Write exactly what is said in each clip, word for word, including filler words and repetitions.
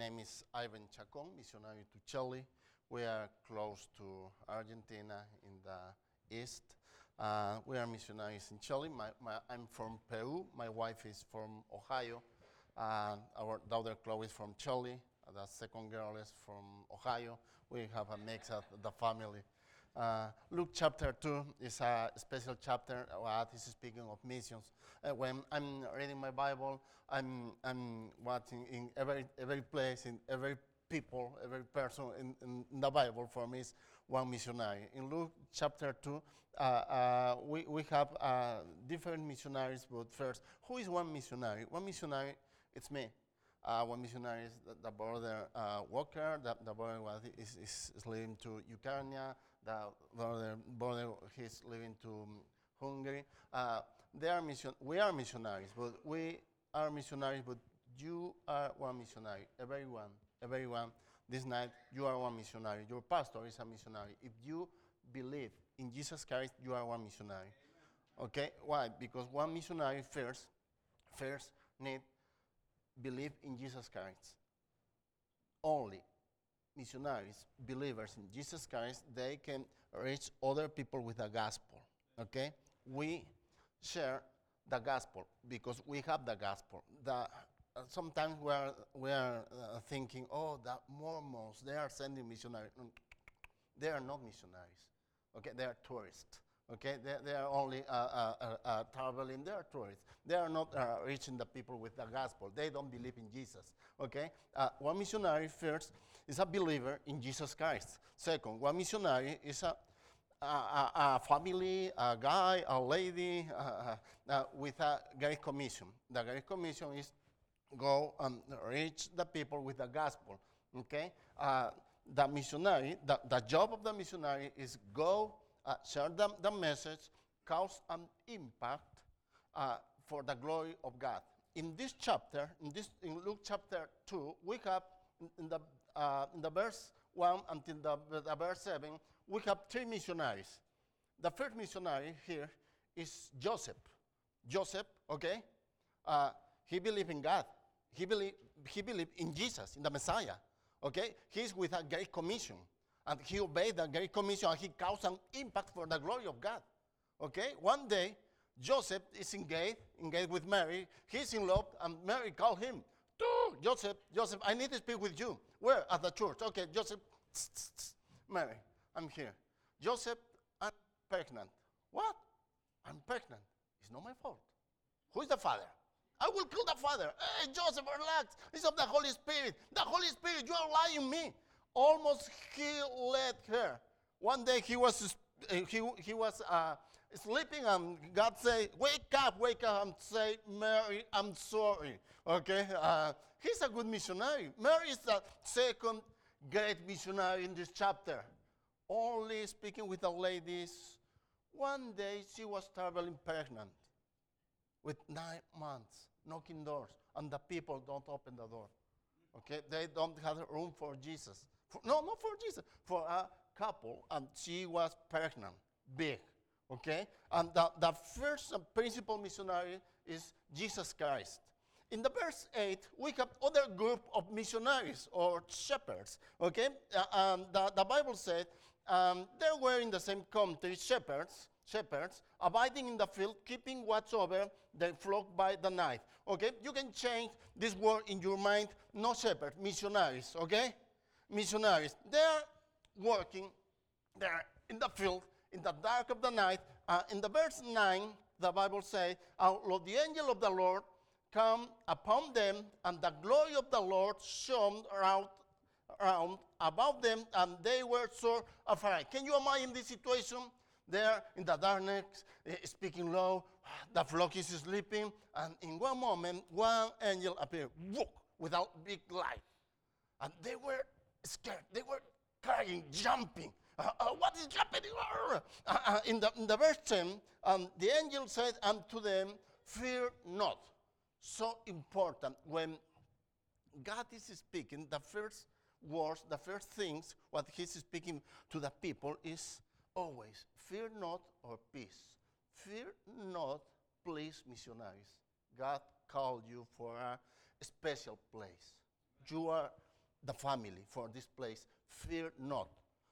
name is Ivan Chacon, missionary to Chile. We are close to Argentina in the east. Uh, we are missionaries in Chile. My, my, I'm from Peru. My wife is from Ohio. Uh, our daughter Chloe is from Chile. The second girl is from Ohio. We have a mix of the family. Uh, Luke chapter two is a special chapter. What is speaking of missions. Uh, when I'm reading my Bible, I'm I'm watching in every every place, in every people, every person in, in the Bible for me is one missionary. In Luke chapter two, uh, uh, we we have uh, different missionaries. But first, who is one missionary? One missionary, it's me. Uh, one missionary is the, the brother uh, Walker. The, the brother was, is, is, is living to Ukraine. The brother, brother he's living to um, Hungary. Uh, they are mission. We are missionaries, but we are missionaries. But you are one missionary. Everyone, everyone. This night, you are one missionary. Your pastor is a missionary. If you believe in Jesus Christ, you are one missionary. Okay? Why? Because one missionary first, first need believe in Jesus Christ. Only missionaries, believers in Jesus Christ, they can reach other people with the gospel. Okay? We share the gospel because we have the gospel. The, uh, sometimes we are, we are uh, thinking, oh, the Mormons, they are sending missionaries. They are not missionaries. Okay? They are tourists. Okay, they, they are only uh, uh, uh, traveling. They are tourists. They are not uh, reaching the people with the gospel. They don't believe in Jesus. Okay, uh, one missionary first is a believer in Jesus Christ. Second, one missionary is a a, a, a family, a guy, a lady uh, uh, with a Great Commission. The Great Commission is go and reach the people with the gospel. Okay, uh, the missionary, the, the job of the missionary is go. Uh, share the, the message, cause an impact uh, for the glory of God. In this chapter, in this in Luke chapter two, we have in, in the uh, in the verse one until the, the verse seven, we have three missionaries. The first missionary here is Joseph. Joseph, okay, uh, he believed in God. He believed he believed in Jesus, in the Messiah. Okay, he's with a Great Commission. And he obeyed the Great Commission, and he caused an impact for the glory of God. Okay? One day, Joseph is engaged, engaged with Mary. He's in love, and Mary called him. Joseph, Joseph, I need to speak with you. Where? At the church. Okay, Joseph, tss, tss, tss. Mary, I'm here. Joseph, I'm pregnant. What? I'm pregnant. It's not my fault. Who is the father? I will kill the father. Hey, Joseph, relax. It's of the Holy Spirit. The Holy Spirit, you are lying me. Almost he led her. One day he was he, he was uh, sleeping, and God said, wake up, wake up, and say, Mary, I'm sorry. Okay? Uh, he's a good missionary. Mary is the second great missionary in this chapter. Only speaking with the ladies. One day she was traveling pregnant with nine months, knocking doors, and the people don't open the door. Okay? They don't have room for Jesus. For, no, not for Jesus, for a couple, and she was pregnant, big, okay? And the, the first and principal missionary is Jesus Christ. In the verse eight, we have other group of missionaries or shepherds, okay? Uh, um, the, the Bible said um, they were in the same country, shepherds, shepherds, abiding in the field, keeping watch over the flock by the night, okay? You can change this word in your mind, no shepherds, missionaries, okay? Missionaries, they're working there in the field in the dark of the night. Uh, in the verse nine, the Bible says, "Lo the angel of the Lord come upon them, and the glory of the Lord shone around, around about them, and they were so afraid." Can you imagine this situation? There in the darkness, uh, speaking low, the flock is sleeping, and in one moment, one angel appeared, whoop, without big light. And they were scared. They were crying, jumping. Uh, uh, what is happening? Uh, uh, in, the, in the verse ten, um, the angel said unto them, fear not. So important. When God is speaking, the first words, the first things, what he's speaking to the people is always, fear not or peace. Fear not, please, missionaries. God called you for a special place. You are the family, for this place, fear not.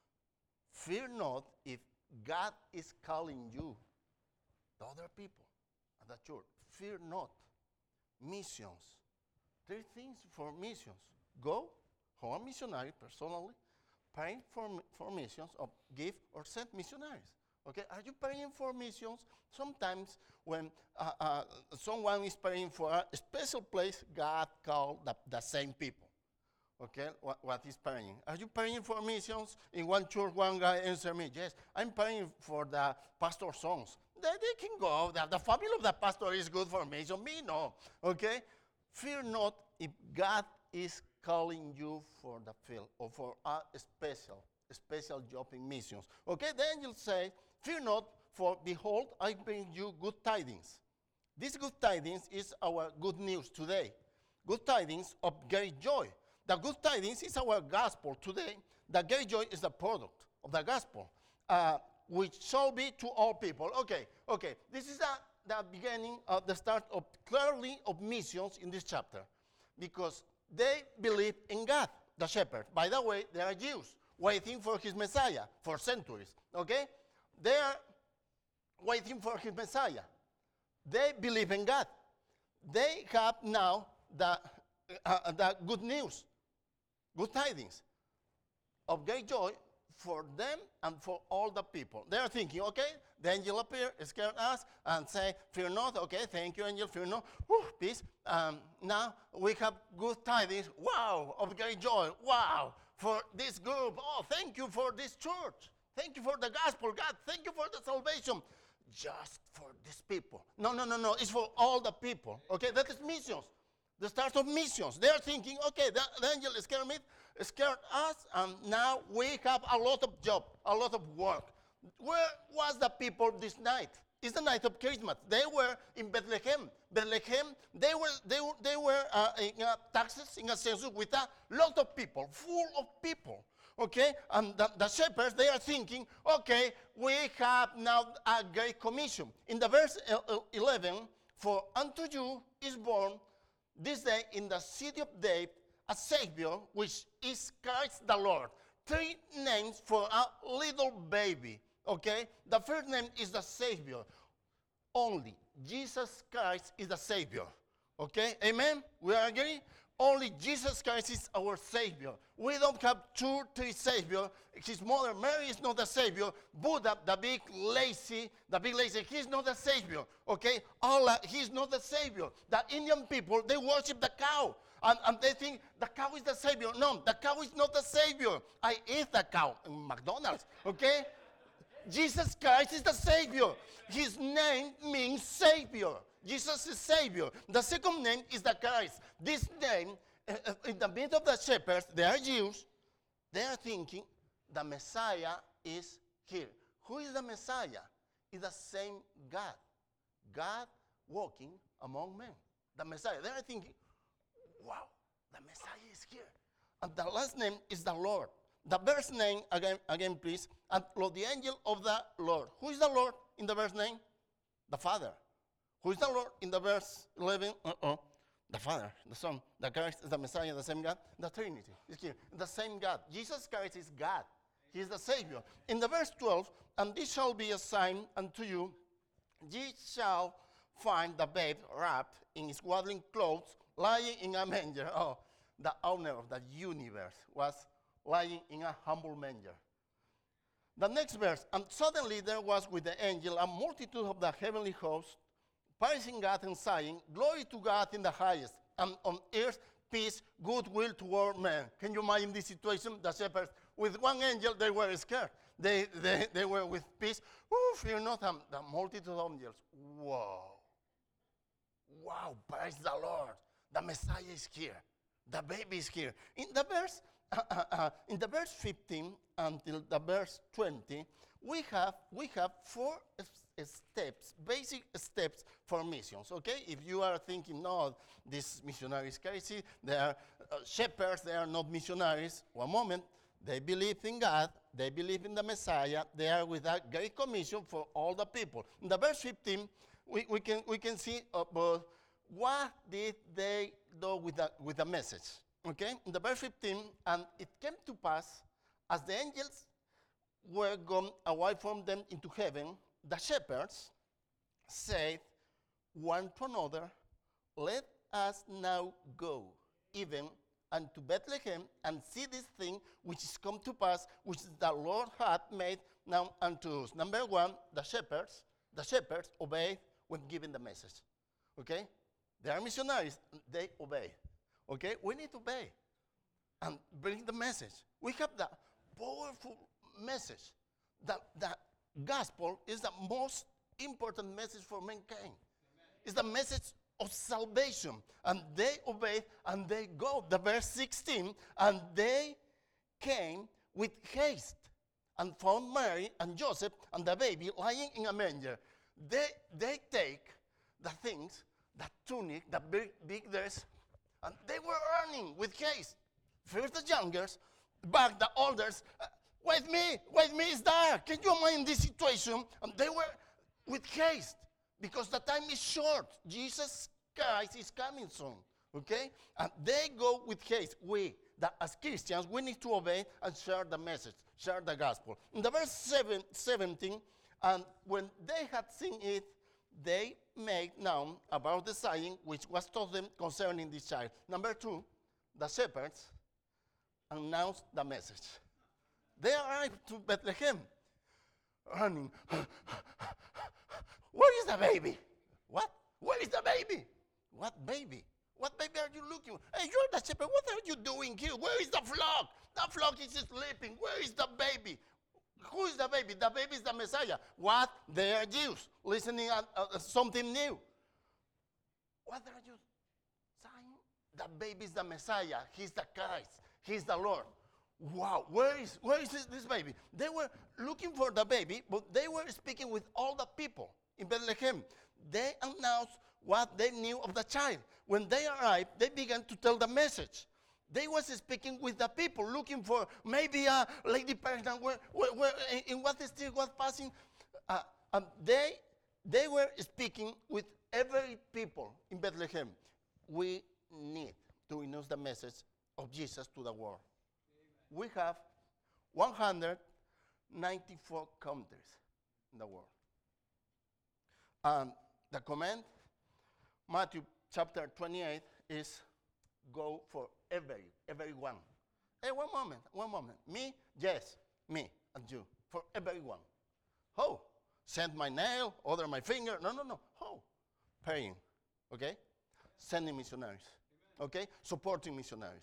Fear not if God is calling you, the other people at the church. Fear not. Missions. Three things for missions. Go, who are missionary personally, praying for, for missions, or give or send missionaries. Okay, are you praying for missions? Sometimes when uh, uh, someone is praying for a special place, God called the, the same people. Okay, what, what is praying? Are you praying for missions? In one church, one guy answered me, yes, I'm praying for the pastor's sons. They, they can go. The, the family of the pastor is good for mission. Me, no. Okay? Fear not if God is calling you for the field or for a special, a special job in missions. Okay, the angel says, fear not, for behold, I bring you good tidings. This good tidings is our good news today. Good tidings of great joy. The good tidings is our gospel today. The great joy is the product of the gospel, uh, which shall be to all people. Okay, okay. This is the, the beginning of the start of clearly of missions in this chapter, because they believe in God, the shepherd. By the way, they are Jews waiting for his Messiah for centuries. Okay, they are waiting for his Messiah. They believe in God. They have now the uh, the good news. Good tidings of great joy for them and for all the people. They are thinking, okay, the angel appeared, scared us, and say, fear not. Okay, thank you, angel, fear not. Whew, peace. Um, now we have good tidings. Wow, of great joy. Wow, for this group. Oh, thank you for this church. Thank you for the gospel, God. Thank you for the salvation. Just for these people. No, no, no, no. It's for all the people. Okay, that is missions. The start of missions. They are thinking, okay, the, the angel scared me, scared us, and now we have a lot of job, a lot of work. Where was the people this night? It's the night of Christmas. They were in Bethlehem. Bethlehem, they were they were, they were uh, in uh, Texas, in a census, with a lot of people, full of people. Okay, and the, the shepherds, they are thinking, okay, we have now a great commission. In the verse eleven, for unto you is born this day in the city of David a Savior, which is Christ the Lord. Three names for a little baby, okay? The first name is the Savior. Only Jesus Christ is the Savior, okay? Amen? We are agree? Only Jesus Christ is our Savior. We don't have two, three Savior. His mother Mary is not the Savior. Buddha, the big lazy, the big lazy, he's not the Savior. Okay? Allah, he's not the Savior. The Indian people, they worship the cow. And, and they think the cow is the Savior. No, the cow is not the Savior. I eat the cow in McDonald's. Okay? Jesus Christ is the Savior. His name means Savior. Jesus is Savior. The second name is the Christ. This name, uh, in the midst of the shepherds, they are Jews. They are thinking the Messiah is here. Who is the Messiah? It's the same God. God walking among men. The Messiah. They are thinking, wow, the Messiah is here. And the last name is the Lord. The verse name, again, again please. And Lord, the angel of the Lord. Who is the Lord in the verse name? The Father. Who is the Lord in the verse eleven? Uh-uh. The Father, the Son, the Christ is the Messiah, the same God. The Trinity is here. The same God. Jesus Christ is God. He is the Savior. In the verse twelve, and this shall be a sign unto you. Ye shall find the babe wrapped in his swaddling clothes, lying in a manger. Oh, the owner of the universe was lying in a humble manger. The next verse, and suddenly there was with the angel a multitude of the heavenly host, praising God and saying, glory to God in the highest, and on earth peace, goodwill toward men. Can you imagine this situation? The shepherds, with one angel, they were scared. They, they, they were with peace. Ooh, fear not, um, the multitude of angels. Whoa. Wow, praise the Lord. The Messiah is here. The baby is here. In the verse, uh, uh, uh, in the verse fifteen until the verse twenty, we have we have four steps, basic steps for missions. Okay, if you are thinking, no, this missionary is crazy. They are uh, shepherds. They are not missionaries. One moment, they believe in God. They believe in the Messiah. They are with a great commission for all the people. In the verse fifteen, we, we can we can see about what did they do with the with the message. Okay, in the verse fifteen, and it came to pass, as the angels were gone away from them into heaven, the shepherds said one to another, let us now go, even unto Bethlehem, and see this thing which is come to pass, which the Lord hath made now unto us. Number one, the shepherds, the shepherds obeyed when given the message. Okay? They are missionaries, they obey. Okay? We need to obey and bring the message. We have the powerful message that the gospel is the most important message for mankind. Amen. It's the message of salvation. And they obeyed and they go. The verse sixteen, and they came with haste and found Mary and Joseph and the baby lying in a manger. They, they take the things, the tunic, the big, big dress, and they were running with haste. First the youngers, back the elders. Uh, wait me, wait me, it's there. Can you imagine this situation? And they were with haste because the time is short. Jesus Christ is coming soon. Okay? And they go with haste. We, the, as Christians, we need to obey and share the message, share the gospel. In the verse seven, seventeen, and when they had seen it, they made known about the sign which was told them concerning this child. Number two, the shepherds announced the message. They arrived to Bethlehem, running. Where is the baby? What? Where is the baby? What baby? What baby are you looking for? Hey, you're the shepherd. What are you doing here? Where is the flock? The flock is sleeping. Where is the baby? Who is the baby? The baby is the Messiah. What? They are Jews listening at uh, something new. What are you saying? The baby is the Messiah. He's the Christ. He's the Lord. Wow. Where is, where is this, this baby? They were looking for the baby, but they were speaking with all the people in Bethlehem. They announced what they knew of the child. When they arrived, they began to tell the message. They was speaking with the people, looking for maybe a lady pregnant, where, where, where, in what state was passing. Uh, and they, they were speaking with every people in Bethlehem. We need to announce the message of Jesus to the world. Amen. We have one hundred ninety-four countries in the world. And the command, Matthew chapter twenty-eight, is go for every, everyone. Hey, one moment, one moment. Me? Yes, me and you. For everyone. How? Send my nail, other my finger. No, no, no. How? Praying. Okay? Sending missionaries. Amen. Okay? Supporting missionaries.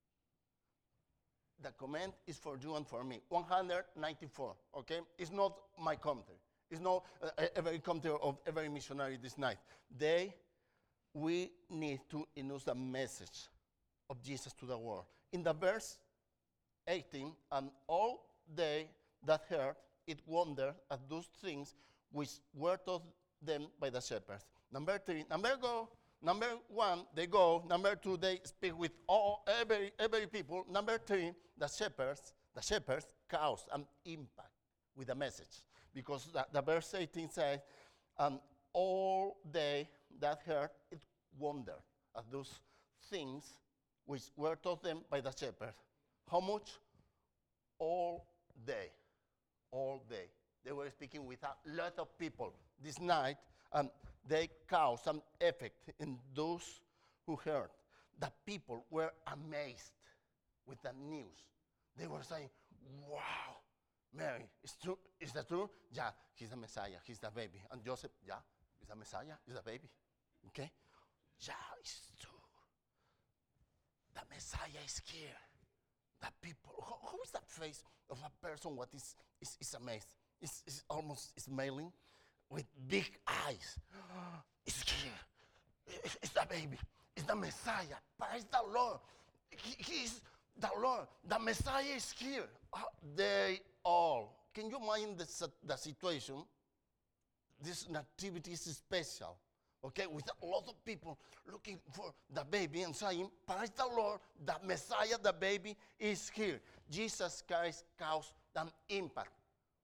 The command is for you and for me. one hundred ninety-four. Okay? It's not my country. It's not uh, every country of every missionary this night. They we need to announce the message of Jesus to the world. In the verse eighteen, and all they that heard it wondered at those things which were told them by the shepherds. Number three, number go, number one, they go. Number two, they speak with all every every people. Number three, the shepherds, the shepherds cause an impact with the message. Because the, the verse eighteen says, and all they that heard it wondered at those things which were taught them by the shepherd. How much? All day. All day. They were speaking with a lot of people this night, and they caused some effect in those who heard. The people were amazed with the news. They were saying, wow, Mary, is true? Is that true? Yeah, he's the Messiah, he's the baby. And Joseph, yeah, he's the Messiah, he's the baby. Okay? Yeah, it's true. The Messiah is here. The people, how, how is that face of a person what is, is, is amazed? It's, it's almost smiling with big eyes. It's here. It's, it's the baby. It's the Messiah. Praise the Lord. He, he's the Lord. The Messiah is here. Uh, they all. Can you mind the, the situation? This nativity is special. Okay, with a lot of people looking for the baby and saying, praise the Lord, the Messiah, the baby is here. Jesus Christ caused an impact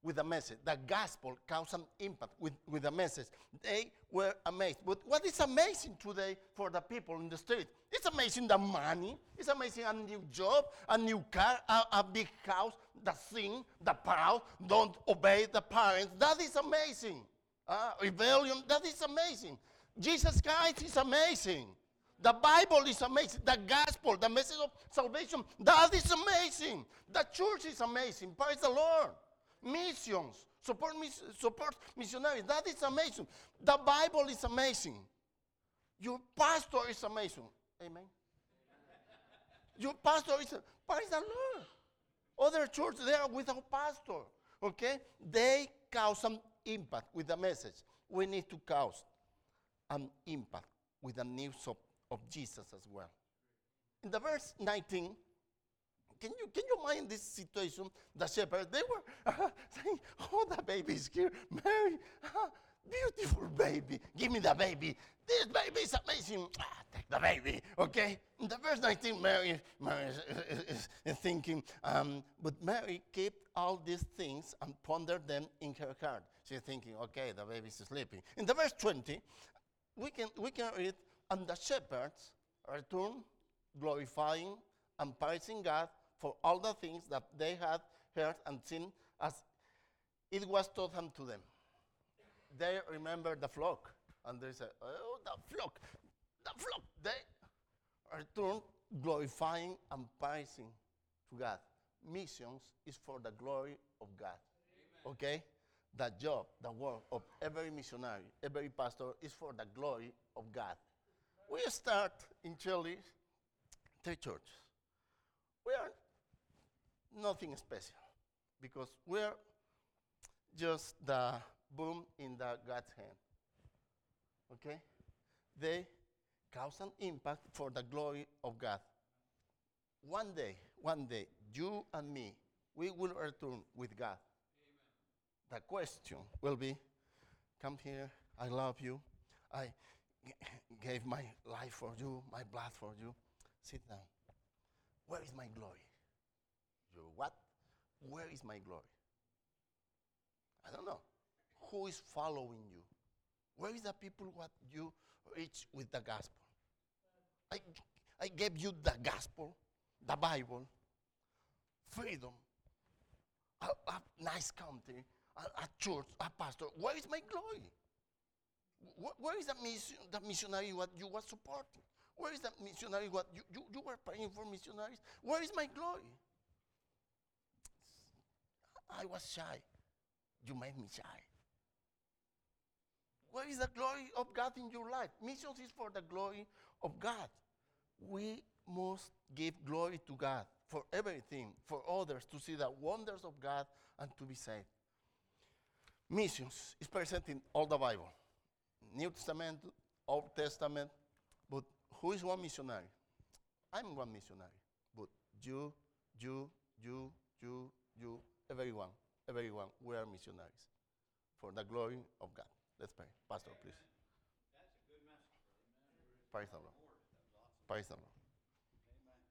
with the message. The gospel caused an impact with, with the message. They were amazed. But what is amazing today for the people in the street? It's amazing the money. It's amazing a new job, a new car, a, a big house, the sin, the proud, don't obey the parents. That is amazing. Uh, rebellion, that is amazing. Jesus Christ is amazing. The Bible is amazing. The gospel, the message of salvation, that is amazing. The church is amazing. Praise the Lord. Missions, support, mis- support missionaries, that is amazing. The Bible is amazing. Your pastor is amazing. Amen. Your pastor is, praise the Lord. Other churches, they are without pastor. Okay? They cause some impact with the message. We need to cause an impact with the news of, of Jesus as well. In the verse nineteen, Can you, can you mind this situation? The shepherds, they were uh, saying, oh, the baby is here. Mary, uh, beautiful baby. Give me the baby. This baby is amazing. Ah, take the baby, okay? In the verse nineteen, Mary, Mary is, is, is thinking, um, but Mary kept all these things and pondered them in her heart. She's thinking, okay, the baby is sleeping. In the verse twenty, we can, we can read, and the shepherds returned, glorifying and praising God for all the things that they had heard and seen as it was taught unto them. They remember the flock, and they say, oh, the flock, the flock. They return glorifying and praising to God. Missions is for the glory of God. Amen. Okay? The job, the work of every missionary, every pastor is for the glory of God. We start in Chile, three churches. We are nothing special because we're just the boom in the God's hand. Okay? They cause an impact for the glory of God. One day, one day, you and me, we will return with God. Amen. The question will be, come here, I love you. I g- gave my life for you, my blood for you. Sit down. Where is my glory? Your what? Where is my glory? I don't know. Who is following you? Where is the people what you reach with the gospel? I, I gave you the gospel, the Bible, freedom, a, a nice country, a, a church, a pastor. Where is my glory? Where, where is the, mission, the missionary what you were supporting? Where is the missionary what you, you, you were praying for missionaries? Where is my glory? I was shy. You made me shy. Where is the glory of God in your life? Missions is for the glory of God. We must give glory to God for everything, for others to see the wonders of God and to be saved. Missions is present in all the Bible. New Testament, Old Testament. But who is one missionary? I'm one missionary. But you, you, you, you, you, everyone, everyone, we are missionaries for the glory of God. Let's pray. Pastor, please. That's a good message. Amen. Praise the Lord. Praise the Lord.